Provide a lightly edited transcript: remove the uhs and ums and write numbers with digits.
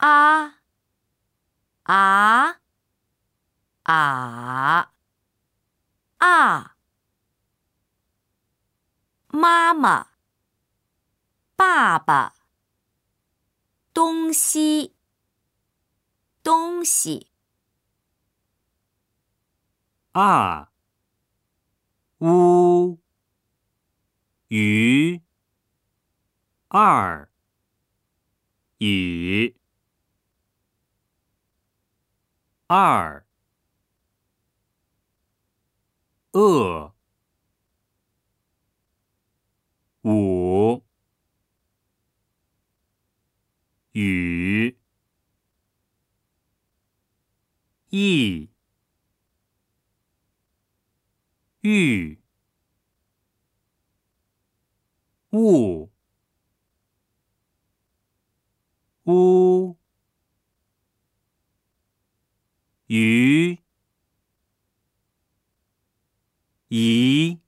啊啊啊啊！妈妈、爸爸、东西、东西。 啊，乌，鱼，二，雨，二，饿，五，雨，一，玉，物，乌，鱼，宜。